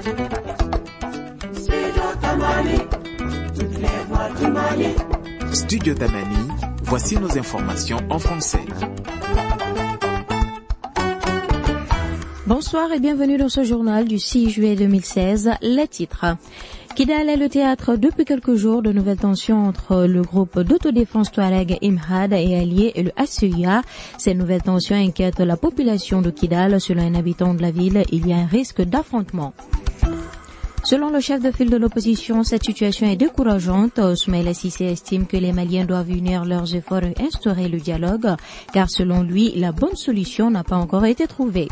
Studio Tamani, voici nos informations en français. Bonsoir et bienvenue dans ce journal du 6 juillet 2016. Les titres. Kidal est le théâtre depuis quelques jours de nouvelles tensions entre le groupe d'autodéfense Touareg Imhad et alliés et le HCUA. Ces nouvelles tensions inquiètent la population de Kidal. Selon un habitant de la ville, il y a un risque d'affrontement. Selon le chef de file de l'opposition, cette situation est décourageante. Soumaïla Cissé estime que les Maliens doivent unir leurs efforts et instaurer le dialogue, car selon lui, la bonne solution n'a pas encore été trouvée.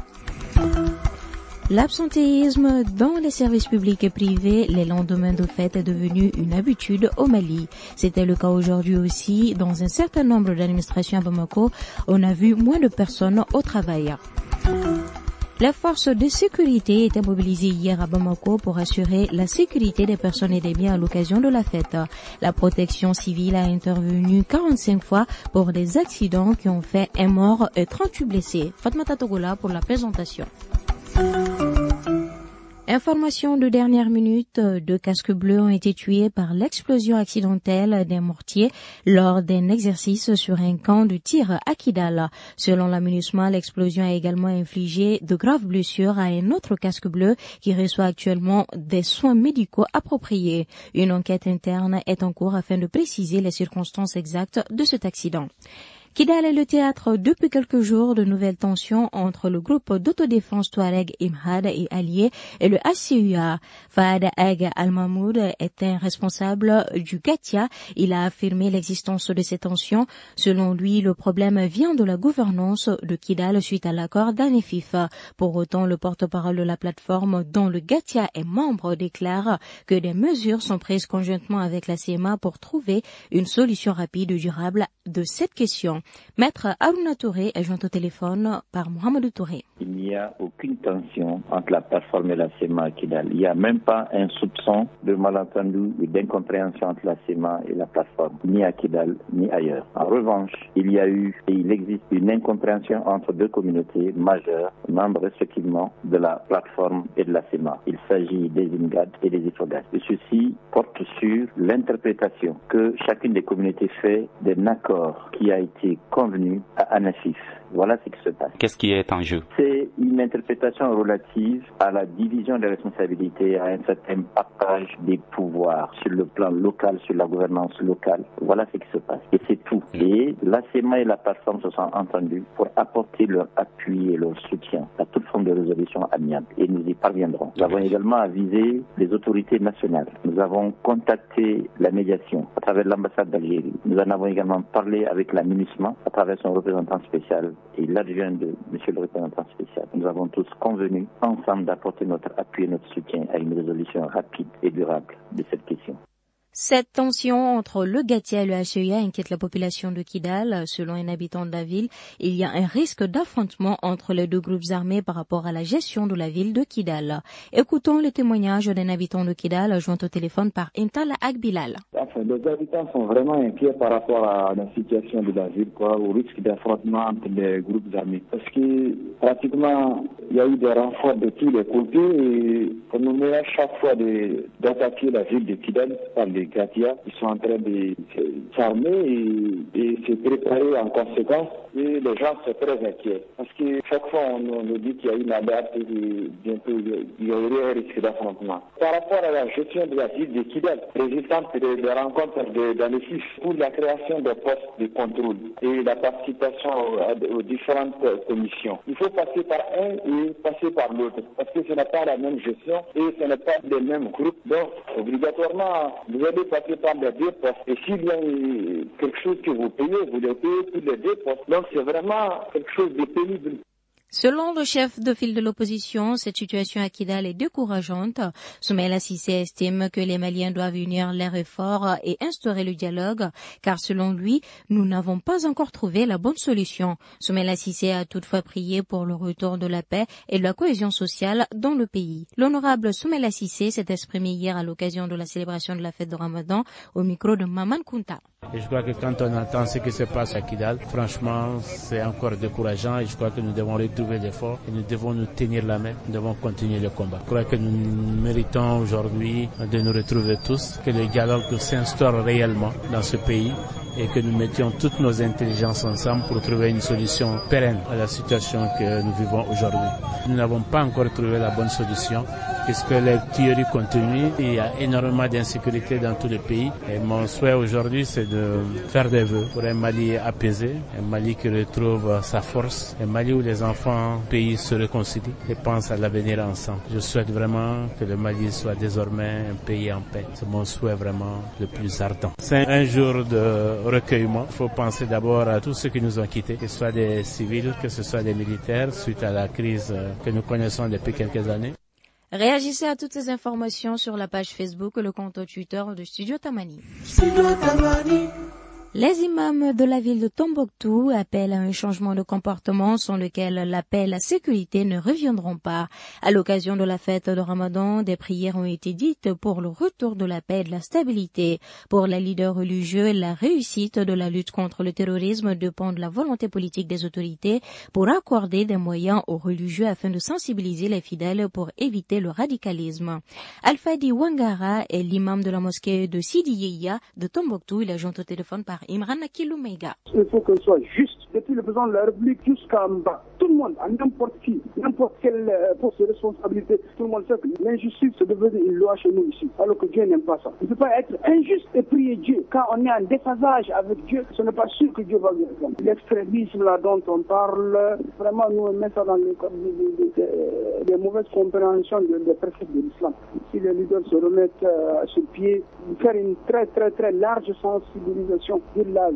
L'absentéisme dans les services publics et privés les lendemains de fête est devenu une habitude au Mali. C'était le cas aujourd'hui aussi. Dans un certain nombre d'administrations à Bamako, on a vu moins de personnes au travail. Les forces de sécurité étaient mobilisées hier à Bamako pour assurer la sécurité des personnes et des biens à l'occasion de la fête. La protection civile a intervenu 45 fois pour des accidents qui ont fait un mort et 38 blessés. Fatmata Togola pour la présentation. Information de dernière minute, 2 casques bleus ont été tués par l'explosion accidentelle d'un mortier lors d'un exercice sur un camp de tir à Kidal. Selon la MINUSMA, l'explosion a également infligé de graves blessures à un autre casque bleu qui reçoit actuellement des soins médicaux appropriés. Une enquête interne est en cours afin de préciser les circonstances exactes de cet accident. Kidal est le théâtre depuis quelques jours de nouvelles tensions entre le groupe d'autodéfense Touareg Imhad et alliés et le HCUA. Fahad Ag Al-Mahmoud est un responsable du Gatia. Il a affirmé l'existence de ces tensions. Selon lui, le problème vient de la gouvernance de Kidal suite à l'accord d'Anefif. Pour autant, le porte-parole de la plateforme dont le Gatia est membre déclare que des mesures sont prises conjointement avec la CMA pour trouver une solution rapide et durable de cette question. Maître Aruna Touré est joint au téléphone par Mohamedou Touré. Il n'y a aucune tension entre la plateforme et la CEMA à Kidal. Il n'y a même pas un soupçon de malentendu et d'incompréhension entre la CEMA et la plateforme, ni à Kidal, ni ailleurs. En revanche, il y a eu et il existe une incompréhension entre deux communautés majeures, membres respectivement de la plateforme et de la CEMA. Il s'agit des Imgad et des Ifogas. Et ceci porte sur l'interprétation que chacune des communautés fait d'un accord qui a été convenu à Anafif. Voilà ce qui se passe. Qu'est-ce qui est en jeu? C'est une interprétation relative à la division des responsabilités, à un certain partage des pouvoirs sur le plan local, sur la gouvernance locale. Voilà ce qui se passe. Et c'est tout. Et la CEMA et la plateforme se sont entendus pour apporter leur appui et leur soutien à toute forme de résolution amiable. Et nous y parviendrons. Nous avons également avisé les autorités nationales. Nous avons contacté la médiation à travers l'ambassade d'Algérie. Nous en avons également parlé avec la MINUSMA à travers son représentant spécial et l'adjoint de monsieur le représentant spécial. Nous avons tous convenu ensemble d'apporter notre appui et notre soutien à une résolution rapide et durable de cette question. Cette tension entre le Gatia et le HCUA inquiète la population de Kidal. Selon un habitant de la ville, il y a un risque d'affrontement entre les deux groupes armés par rapport à la gestion de la ville de Kidal. Écoutons le témoignage d'un habitant de Kidal joint au téléphone par Intala Agbilal. Les habitants sont vraiment inquiets par rapport à la situation de la ville, au risque d'affrontement entre les groupes armés. Parce que pratiquement, il y a eu des renforts de tous les côtés et on nous met à chaque fois d'attaquer la ville de Kidal par les Gatia qui sont en train de s'armer et se préparer en conséquence. Et les gens sont très inquiets. Parce que chaque fois, on nous dit qu'il y a une alerte et bientôt il y aurait un risque d'affrontement. Par rapport à la gestion de la ville de Kidal, résultante des rencontres d'Anefif pour la création de postes de contrôle et la participation aux différentes commissions. Il faut passer par un et passer par l'autre. Parce que ce n'est pas la même gestion et ce n'est pas les mêmes groupes. Donc, obligatoirement, vous allez passer par les deux postes. Et s'il y a quelque chose que vous payez, vous le payez tous les deux postes. Donc, c'est vraiment quelque chose de pénible. Selon le chef de file de l'opposition, cette situation à Kidal est décourageante. Soumaïla Cissé estime que les Maliens doivent unir leurs efforts et instaurer le dialogue, car selon lui, nous n'avons pas encore trouvé la bonne solution. Soumaïla Cissé a toutefois prié pour le retour de la paix et de la cohésion sociale dans le pays. L'honorable Soumaïla Cissé s'est exprimé hier à l'occasion de la célébration de la fête de Ramadan au micro de Maman Kunta. Et je crois que quand on entend ce qui se passe à Kidal, franchement, c'est encore décourageant et je crois que nous devons retrouver l'effort et nous devons nous tenir la main, nous devons continuer le combat. Je crois que nous méritons aujourd'hui de nous retrouver tous, que le dialogue s'instaure réellement dans ce pays et que nous mettions toutes nos intelligences ensemble pour trouver une solution pérenne à la situation que nous vivons aujourd'hui. Nous n'avons pas encore trouvé la bonne solution puisque les tueries continuent. Il y a énormément d'insécurité dans tout le pays et mon souhait aujourd'hui c'est de faire des vœux pour un Mali apaisé, un Mali qui retrouve sa force, un Mali où les enfants du pays se réconcilient et pensent à l'avenir ensemble. Je souhaite vraiment que le Mali soit désormais un pays en paix. C'est mon souhait vraiment le plus ardent. C'est un jour de recueillement. Il faut penser d'abord à tous ceux qui nous ont quittés, que ce soit des civils, que ce soit des militaires, suite à la crise que nous connaissons depuis quelques années. Réagissez à toutes ces informations sur la page Facebook et le compte Twitter de Studio Tamani. Les imams de la ville de Tombouctou appellent à un changement de comportement sans lequel la paix et la sécurité ne reviendront pas. À l'occasion de la fête de Ramadan, des prières ont été dites pour le retour de la paix et de la stabilité. Pour les leaders religieux, la réussite de la lutte contre le terrorisme dépend de la volonté politique des autorités pour accorder des moyens aux religieux afin de sensibiliser les fidèles pour éviter le radicalisme. Alfadi Wangara est l'imam de la mosquée de Sidi Yeya de Tombouctou. Il est joint au téléphone par Imran Akiloumeïga. Il faut que ce soit juste, depuis le président de la République jusqu'à en bas. Tout le monde, à n'importe qui, n'importe quelle poste de responsabilité, tout le monde sait que l'injustice est devenue une loi chez nous ici, alors que Dieu n'aime pas ça. Il ne peut pas être injuste et prier Dieu. Quand on est en déphasage avec Dieu, ce n'est pas sûr que Dieu va bien répondre. L'extrémisme là dont on parle, vraiment nous on met ça dans le cadre des mauvaises compréhensions des préceptes de l'islam. Si les leaders se remettent sur pied, faire une très très très large sensibilisation de la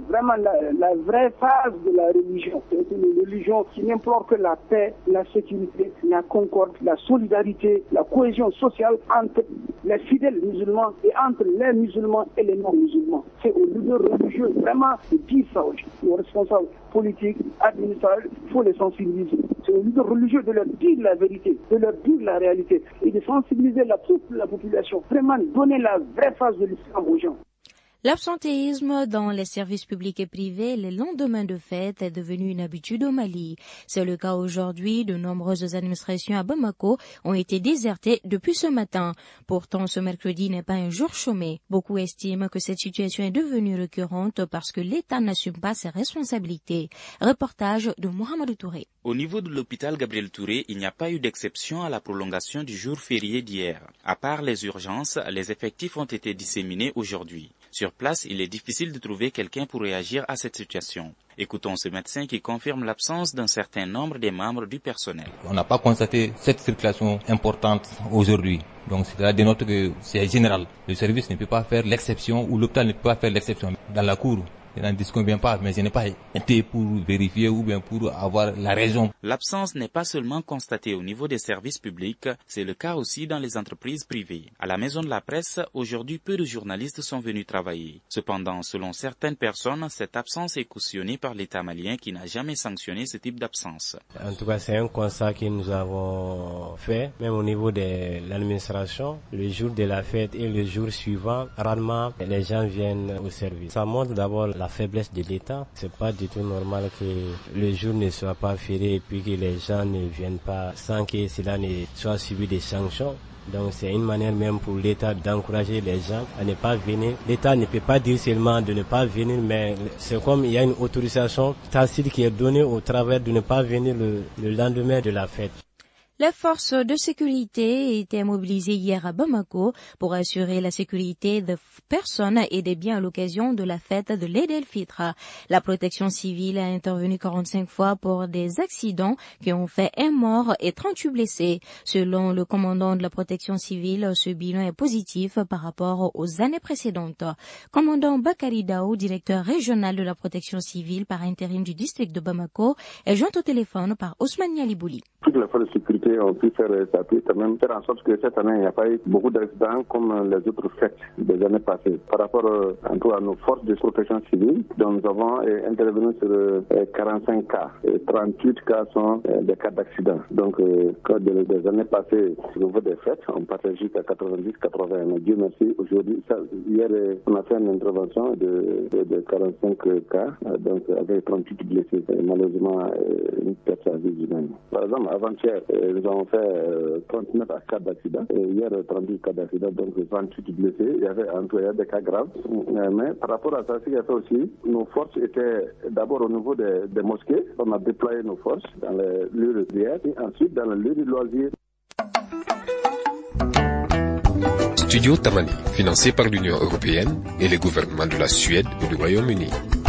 vraie phase de la religion. C'est une religion qui n'implore que la paix, la sécurité, la concorde, la solidarité, la cohésion sociale entre les fidèles musulmans et entre les musulmans et les non-musulmans. C'est aux leaders religieux vraiment de dire ça aujourd'hui. Aux responsables politiques, administratifs, il faut les sensibiliser. C'est aux leaders religieux de leur dire la vérité, de leur dire la réalité et de sensibiliser toute la population. Vraiment donner la vraie phase de l'islam aux gens. L'absentéisme dans les services publics et privés les lendemains de fête est devenu une habitude au Mali. C'est le cas aujourd'hui. De nombreuses administrations à Bamako ont été désertées depuis ce matin. Pourtant, ce mercredi n'est pas un jour chômé. Beaucoup estiment que cette situation est devenue récurrente parce que l'État n'assume pas ses responsabilités. Reportage de Mohamed Touré. Au niveau de l'hôpital Gabriel Touré, il n'y a pas eu d'exception à la prolongation du jour férié d'hier. À part les urgences, les effectifs ont été disséminés aujourd'hui. Sur place, il est difficile de trouver quelqu'un pour réagir à cette situation. Écoutons ce médecin qui confirme l'absence d'un certain nombre des membres du personnel. On n'a pas constaté cette circulation importante aujourd'hui. Donc cela dénote que c'est général. Le service ne peut pas faire l'exception ou l'hôpital ne peut pas faire l'exception. Dans la cour, je n'en disconviens pas, mais je n'ai pas été pour vérifier ou bien pour avoir la raison. L'absence n'est pas seulement constatée au niveau des services publics, c'est le cas aussi dans les entreprises privées. À la Maison de la Presse, aujourd'hui, peu de journalistes sont venus travailler. Cependant, selon certaines personnes, cette absence est cautionnée par l'État malien qui n'a jamais sanctionné ce type d'absence. En tout cas, c'est un constat que nous avons fait, même au niveau de l'administration. Le jour de la fête et le jour suivant, rarement les gens viennent au service. Ça montre d'abord la faiblesse de l'État. C'est pas du tout normal que le jour ne soit pas férié et puis que les gens ne viennent pas sans que cela ne soit suivi des sanctions. Donc c'est une manière même pour l'État d'encourager les gens à ne pas venir. L'État ne peut pas dire seulement de ne pas venir, mais c'est comme il y a une autorisation tacite qui est donnée au travers de ne pas venir le lendemain de la fête. Les forces de sécurité étaient mobilisées hier à Bamako pour assurer la sécurité des personnes et des biens à l'occasion de la fête de l'Eid el-Fitr. La protection civile a intervenu 45 fois pour des accidents qui ont fait 1 mort et 38 blessés. Selon le commandant de la protection civile, ce bilan est positif par rapport aux années précédentes. Commandant Bakari Dao, directeur régional de la protection civile par intérim du district de Bamako, est joint au téléphone par Ousmane Yalibouli. Toutes les forces de sécurité autorités ont pu faire s'appuyer quand même, faire en sorte que cette année, il n'y a pas eu beaucoup d'accidents comme les autres fêtes des années passées. Par rapport à nos forces de protection civile, donc nous avons intervenu sur 45 cas. Et 38 cas sont des cas d'accident. Donc, des années passées, au niveau des fêtes, on partait jusqu'à 90, 80. Mais Dieu merci, aujourd'hui, hier, on a fait une intervention de 45 cas, donc avec 38 blessés. Et malheureusement, une perte à vie humaine. Par exemple, avant-hier, nous avons fait 39 cas d'accident. Et hier, 38 cas d'accident, donc 28 blessés. Il y avait des cas graves. Mais par rapport à ça, ce qu'il y a fait aussi, nos forces étaient d'abord au niveau des mosquées. On a déployé nos forces dans les lieux de prière et ensuite dans les lieux de loisirs. Studio Tamani, financé par l'Union européenne et les gouvernements de la Suède et du Royaume-Uni.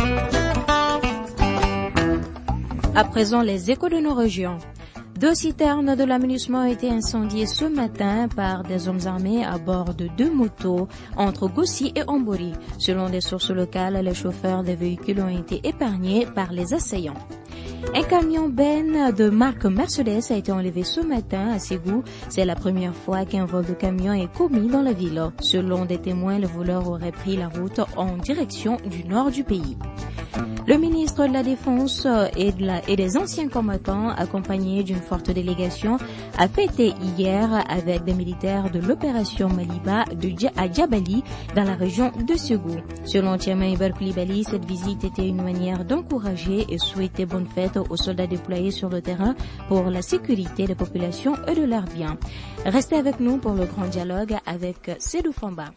À présent, les échos de nos régions. 2 citernes de l'aménagement ont été incendiées ce matin par des hommes armés à bord de 2 motos entre Gossi et Ambori. Selon des sources locales, les chauffeurs des véhicules ont été épargnés par les assaillants. Un camion Ben de marque Mercedes a été enlevé ce matin à Ségou. C'est la première fois qu'un vol de camion est commis dans la ville. Selon des témoins, le voleur aurait pris la route en direction du nord du pays. Le ministre de la Défense et des anciens combattants, accompagné d'une forte délégation, a fêté hier avec des militaires de l'opération Maliba à Djabali, dans la région de Ségou. Selon Tchema Iber Koulibaly, cette visite était une manière d'encourager et souhaiter bonne fête aux soldats déployés sur le terrain pour la sécurité des populations et de leurs biens. Restez avec nous pour le grand dialogue avec Sédou Famba.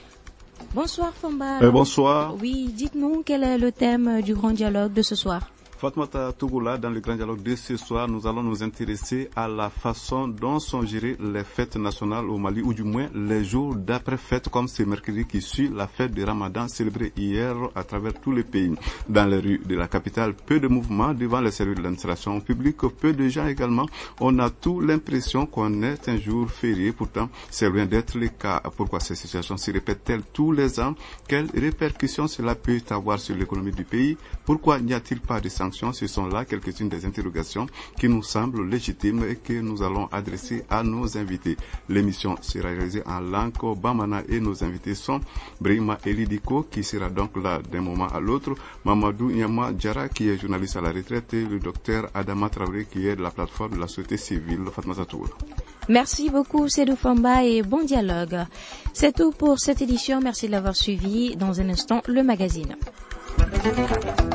Bonsoir Famba. Bonsoir. Oui, dites-nous quel est le thème du grand dialogue de ce soir. Fatmata Tougoula, dans le grand dialogue de ce soir, nous allons nous intéresser à la façon dont sont gérées les fêtes nationales au Mali, ou du moins les jours d'après-fête, comme ce mercredi qui suit la fête de Ramadan célébrée hier à travers tout le pays. Dans les rues de la capitale, peu de mouvements devant les services de l'administration publique, peu de gens également. On a tout l'impression qu'on est un jour férié, pourtant c'est loin d'être le cas. Pourquoi ces situations se répètent-elles tous les ans? Quelles répercussions cela peut avoir sur l'économie du pays? Pourquoi n'y a-t-il pas de sanctions? Ce sont là quelques-unes des interrogations qui nous semblent légitimes et que nous allons adresser à nos invités. L'émission sera réalisée en langue bamana et nos invités sont Brima Elidiko qui sera donc là d'un moment à l'autre, Mamadou Nyama Djara qui est journaliste à la retraite et le docteur Adama Traoré qui est de la plateforme de la société civile Fatma Zatour. Merci beaucoup Sédou Famba et bon dialogue. C'est tout pour cette édition. Merci de l'avoir suivi. Dans un instant, le magazine.